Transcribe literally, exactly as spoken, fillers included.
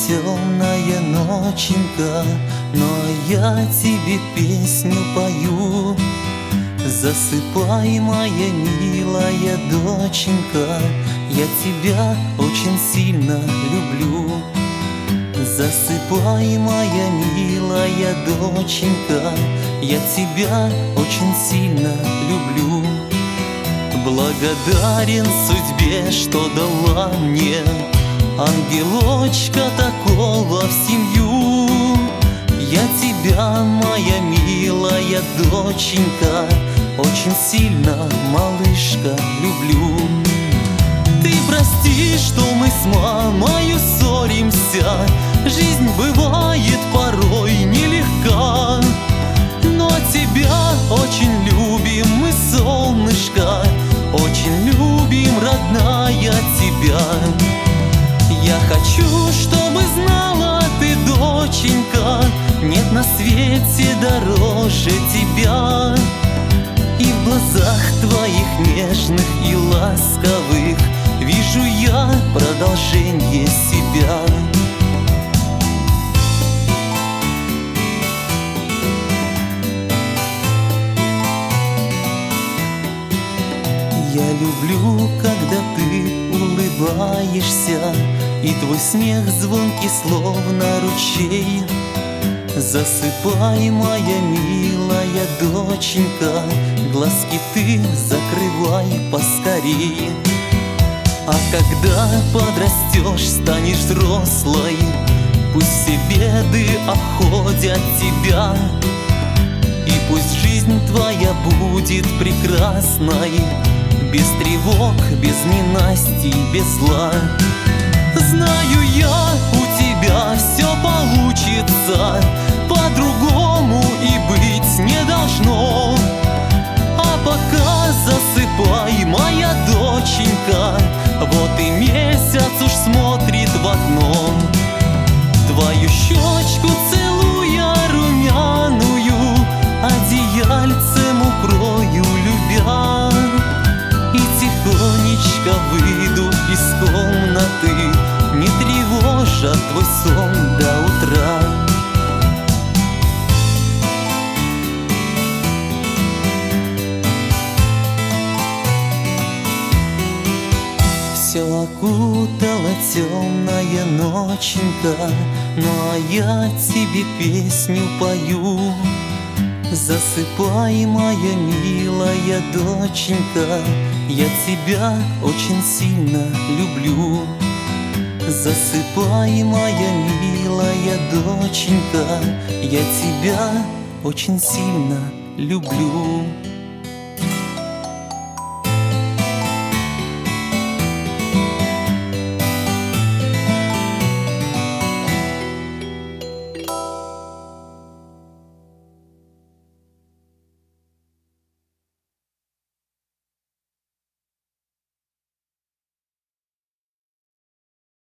темная ноченька, но я тебе песню пою. Засыпай, моя милая доченька, я тебя очень сильно люблю. Засыпай, моя милая доченька, я тебя очень сильно люблю. Благодарен судьбе, что дала мне ангелочка такого в семью. Я тебя, моя милая доченька, очень сильно, малышка, люблю. Ты прости, что мы с мамою ссоримся, жизнь бывает порой нелегка, но тебя очень любим мы, солнышко, очень любим, родная, тебя. Я хочу, чтобы знала ты, доченька, нет на свете дороже тебя. И в глазах твоих нежных и ласковых вижу я продолжение себя. Я люблю, когда ты улыбаешься, и твой смех звонкий, словно ручей. Засыпай, моя милая доченька, глазки ты закрывай поскорей. А когда подрастешь, станешь взрослой, пусть все беды обходят тебя, и пусть жизнь твоя будет прекрасной, без тревог, без ненастий, без зла. Знаю я, у тебя все получится, по-другому и быть не должно. А пока засыпай, моя доченька, вот и месяц уж смотрит в окно. Твою щечку целуя румяную, одеяльцем укрою, любя. И тихонечко выйду из комнаты, не тревожа твой сон до утра. Все окутала темная ноченька, ну а я тебе песню пою. Засыпай, моя милая доченька, я тебя очень сильно люблю. Засыпай, моя милая доченька, я тебя очень сильно люблю.